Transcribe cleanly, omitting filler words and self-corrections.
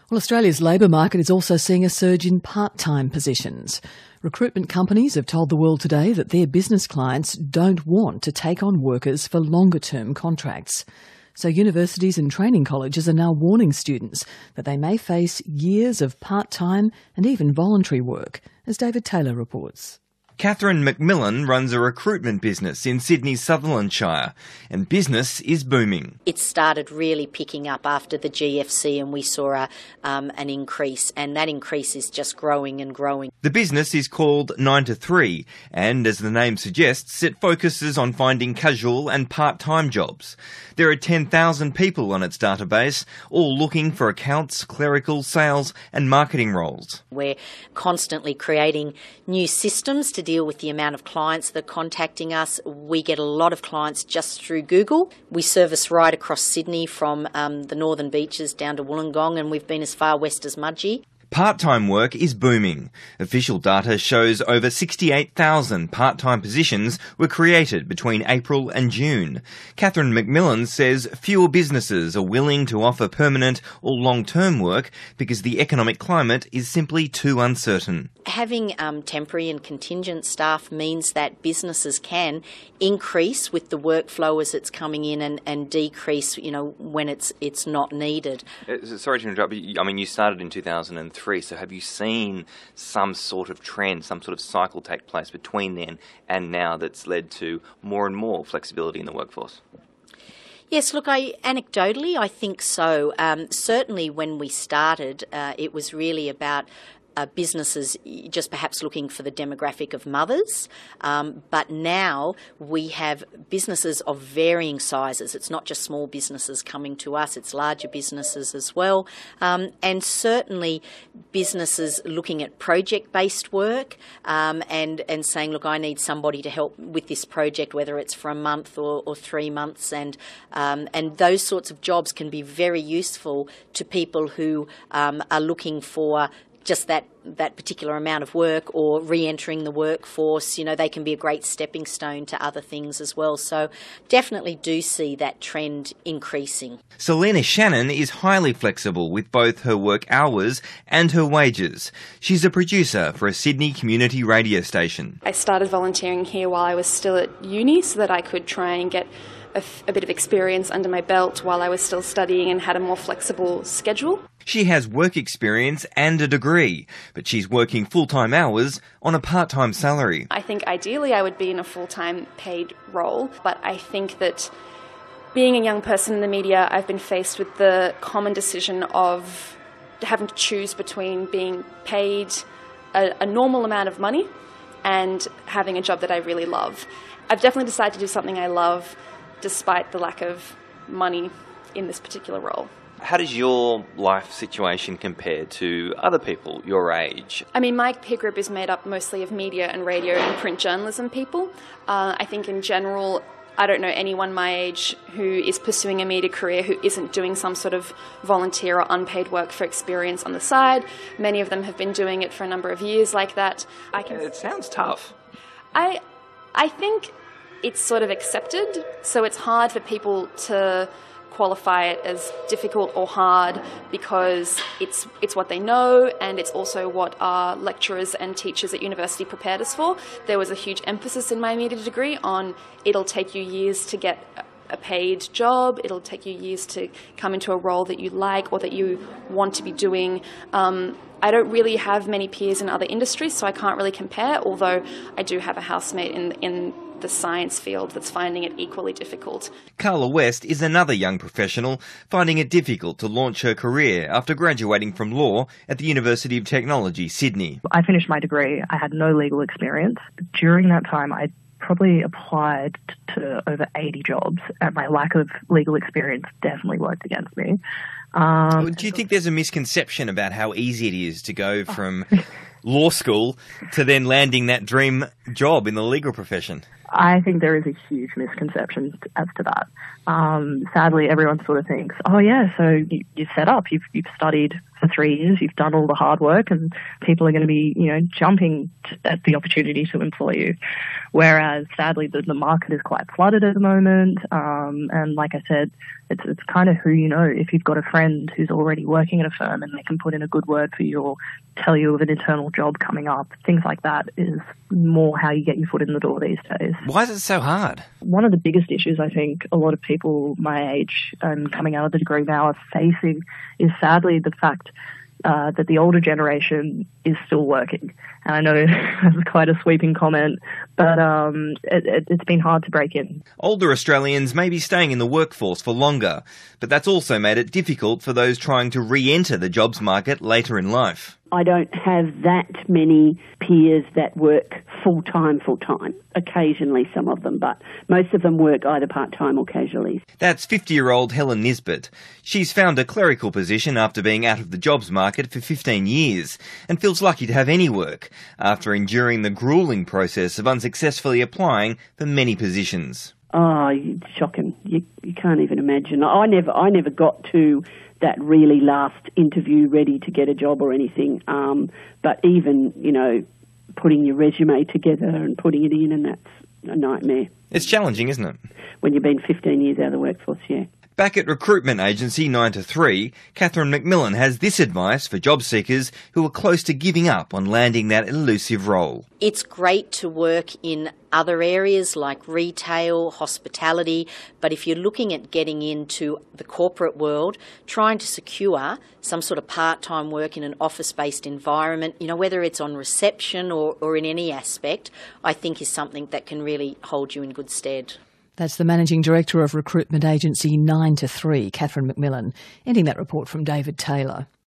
Well, Australia's labour market is also seeing a surge in part-time positions. Recruitment companies have told the World Today that their business clients don't want to take on workers for longer-term contracts. So universities and training colleges are now warning students that they may face years of part-time and even voluntary work, as David Taylor reports. Catherine McMillan runs a recruitment business in Sydney's Sutherland Shire, and business is booming. It started really picking up after the GFC, and we saw an increase, and that increase is just growing and growing. The business is called 9 to 3, and as the name suggests, it focuses on finding casual and part-time jobs. There are 10,000 people on its database, all looking for accounts, clerical, sales and marketing roles. We're constantly creating new systems to deal with the amount of clients that are contacting us. We get a lot of clients just through Google. We service right across Sydney from the northern beaches down to Wollongong, and we've been as far west as Mudgee. Part-time work is booming. Official data shows over 68,000 part-time positions were created between April and June. Catherine McMillan says fewer businesses are willing to offer permanent or long-term work because the economic climate is simply too uncertain. Having temporary and contingent staff means that businesses can increase with the workflow as it's coming in and decrease, when it's not needed. Sorry to interrupt, but you started in 2003, so have you seen some sort of trend, some sort of cycle take place between then and now that's led to more and more flexibility in the workforce? Yes, look, anecdotally, I think so. Certainly when we started, it was really about businesses just perhaps looking for the demographic of mothers. But now we have businesses of varying sizes. It's not just small businesses coming to us, it's larger businesses as well. And certainly businesses looking at project-based work and saying, look, I need somebody to help with this project, whether it's for a month or 3 months. And those sorts of jobs can be very useful to people who are looking for just that particular amount of work or re-entering the workforce. They can be a great stepping stone to other things as well. So definitely do see that trend increasing. Selena Shannon is highly flexible with both her work hours and her wages. She's a producer for a Sydney community radio station. I started volunteering here while I was still at uni so that I could try and get a bit of experience under my belt while I was still studying and had a more flexible schedule. She has work experience and a degree, but she's working full-time hours on a part-time salary. I think ideally I would be in a full-time paid role, but I think that being a young person in the media, I've been faced with the common decision of having to choose between being paid a normal amount of money and having a job that I really love. I've definitely decided to do something I love despite the lack of money in this particular role. How does your life situation compare to other people your age? My peer group is made up mostly of media and radio and print journalism people. I think in general, I don't know anyone my age who is pursuing a media career who isn't doing some sort of volunteer or unpaid work for experience on the side. Many of them have been doing it for a number of years like that. It sounds tough. I think it's sort of accepted, so it's hard for people to qualify it as difficult or hard because it's what they know, and it's also what our lecturers and teachers at university prepared us for. There was a huge emphasis in my media degree on it'll take you years to get a paid job, it'll take you years to come into a role that you like or that you want to be doing. I don't really have many peers in other industries, so I can't really compare, although I do have a housemate in the science field that's finding it equally difficult. Carla West is another young professional finding it difficult to launch her career after graduating from law at the University of Technology, Sydney. I finished my degree. I had no legal experience. During that time, I probably applied to over 80 jobs, and my lack of legal experience definitely worked against me. Do you think there's a misconception about how easy it is to go from law school to then landing that dream job in the legal profession? I think there is a huge misconception as to that. Sadly, everyone sort of thinks, oh yeah, so you're set up, you've studied for 3 years, you've done all the hard work, and people are going to be, jumping at the opportunity to employ you. Whereas, sadly, the market is quite flooded at the moment, and like I said, it's kind of who you know. If you've got a friend who's already working at a firm and they can put in a good word for you or tell you of an internal job coming up, things like that is more how you get your foot in the door these days. Why is it so hard? One of the biggest issues I think a lot of people my age and coming out of the degree now are facing is sadly the fact that the older generation is still working. And I know that's quite a sweeping comment, but it's been hard to break in. Older Australians may be staying in the workforce for longer, but that's also made it difficult for those trying to re-enter the jobs market later in life. I don't have that many peers that work full-time. Occasionally some of them, but most of them work either part-time or casually. That's 50-year-old Helen Nisbet. She's found a clerical position after being out of the jobs market for 15 years and feels lucky to have any work after enduring the gruelling process of unsuccessfully applying for many positions. Oh, it's shocking. You can't even imagine. I never got to that really last interview ready to get a job or anything. But even, putting your resume together and putting it in, and that's a nightmare. It's challenging, isn't it? When you've been 15 years out of the workforce, yeah. Back at recruitment agency 9 to 3, Catherine McMillan has this advice for job seekers who are close to giving up on landing that elusive role. It's great to work in other areas like retail, hospitality, but if you're looking at getting into the corporate world, trying to secure some sort of part-time work in an office-based environment, whether it's on reception or in any aspect, I think is something that can really hold you in good stead. That's the Managing Director of recruitment agency 9 to 3, Catherine McMillan, ending that report from David Taylor.